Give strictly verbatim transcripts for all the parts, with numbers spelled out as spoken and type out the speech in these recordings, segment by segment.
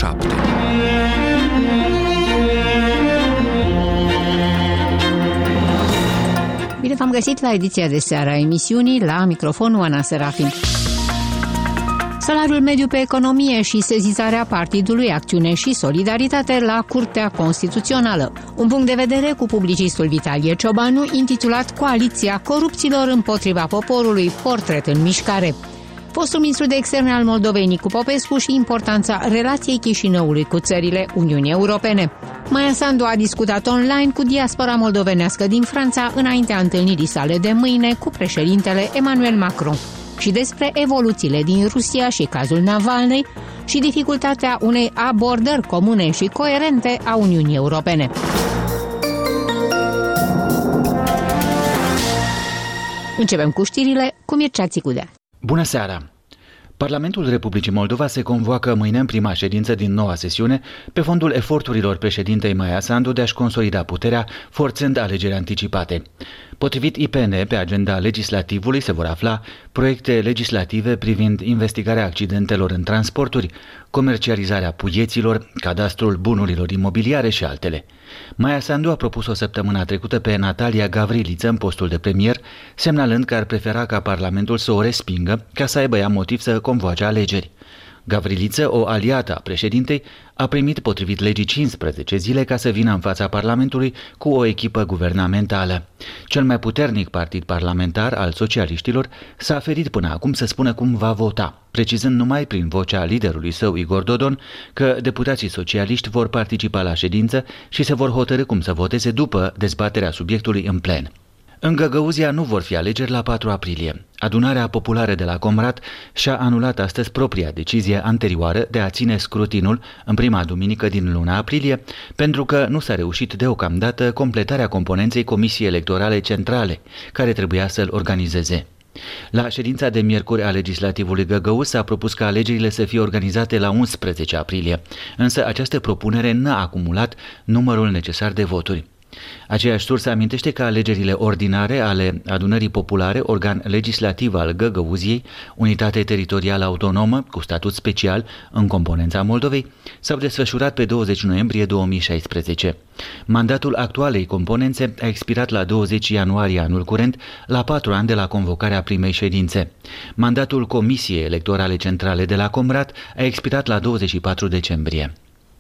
șapte. Bine v-am găsit la ediția de seară a emisiunii, la microfonul Ana Serafin. Salariul mediu pe economie și sezizarea Partidului Acțiune și Solidaritate la Curtea Constituțională. Un punct de vedere cu publicistul Vitalie Ciobanu, intitulat Coaliția corupților împotriva poporului, portret în mișcare. Fostul ministru de externe al Moldovei, Nicu Popescu, și importanța relației Chișinăului cu țările Uniunii Europene. Maia Sandu a discutat online cu diaspora moldovenească din Franța înaintea întâlnirii sale de mâine cu președintele Emmanuel Macron. Și despre evoluțiile din Rusia și cazul Navalnei și dificultatea unei abordări comune și coerente a Uniunii Europene. Începem cu știrile cu Mircea Țicudea. Bună seara! Parlamentul Republicii Moldova se convoacă mâine în prima ședință din noua sesiune pe fondul eforturilor președintei Maia Sandu de a-și consolida puterea, forțând alegeri anticipate. Potrivit I P N, pe agenda legislativului se vor afla proiecte legislative privind investigarea accidentelor în transporturi, comercializarea puieților, cadastrul bunurilor imobiliare și altele. Maia Sandu a propus-o săptămâna trecută pe Natalia Gavriliță în postul de premier, semnalând că ar prefera ca Parlamentul să o respingă ca să aibă ea motiv să convoace alegeri. Gavriliță, o aliată a președintei, a primit potrivit legii cincisprezece zile ca să vină în fața Parlamentului cu o echipă guvernamentală. Cel mai puternic partid parlamentar al socialiștilor s-a ferit până acum să spună cum va vota, precizând numai prin vocea liderului său Igor Dodon că deputații socialiști vor participa la ședință și se vor hotărî cum să voteze după dezbaterea subiectului în plen. În Găgăuzia nu vor fi alegeri la patru aprilie. Adunarea populară de la Comrat și-a anulat astăzi propria decizie anterioară de a ține scrutinul în prima duminică din luna aprilie, pentru că nu s-a reușit deocamdată completarea componenței Comisiei Electorale Centrale, care trebuia să-l organizeze. La ședința de miercuri a Legislativului Găgăuz s-a propus ca alegerile să fie organizate la unsprezece aprilie, însă această propunere n-a acumulat numărul necesar de voturi. Aceeași sursă amintește că alegerile ordinare ale Adunării Populare, organ legislativ al Găgăuziei, unitate teritorială autonomă cu statut special în componența Moldovei, s-au desfășurat pe douăzeci noiembrie două mii șaisprezece. Mandatul actualei componențe a expirat la douăzeci ianuarie anul curent, la patru ani de la convocarea primei ședințe. Mandatul Comisiei Electorale Centrale de la Comrat a expirat la douăzeci și patru decembrie.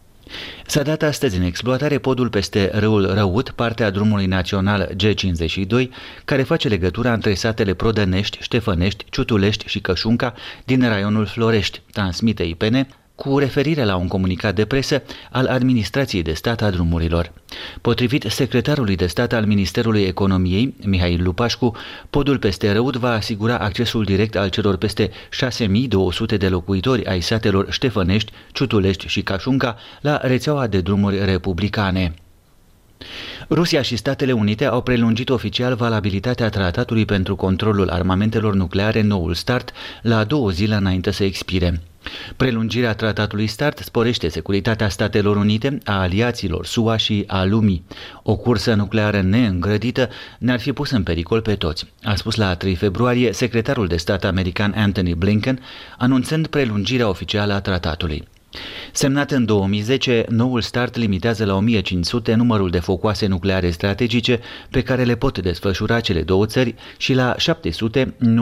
S-a dat astăzi în exploatare podul peste râul Răut, partea drumului național G cincizeci și doi, care face legătura între satele Prodănești, Ștefănești, Ciutulești și Cășunca din raionul Florești, transmite I P N, cu referire la un comunicat de presă al Administrației de Stat a Drumurilor. Potrivit secretarului de stat al Ministerului Economiei, Mihail Lupașcu, podul peste Răut va asigura accesul direct al celor peste șase mii două sute de locuitori ai satelor Ștefănești, Ciutulești și Cașunca la rețeaua de drumuri republicane. Rusia și Statele Unite au prelungit oficial valabilitatea tratatului pentru controlul armamentelor nucleare Noul Start la două zile înainte să expire. Prelungirea tratatului START sporește securitatea Statelor Unite, a aliaților S U A și a lumii. O cursă nucleară neîngrădită ne-ar fi pus în pericol pe toți, a spus la trei februarie secretarul de stat american Antony Blinken, anunțând prelungirea oficială a tratatului. Semnat în două mii zece, Noul Start limitează la o mie cinci sute numărul de focoase nucleare strategice pe care le pot desfășura cele două țări și la șapte sute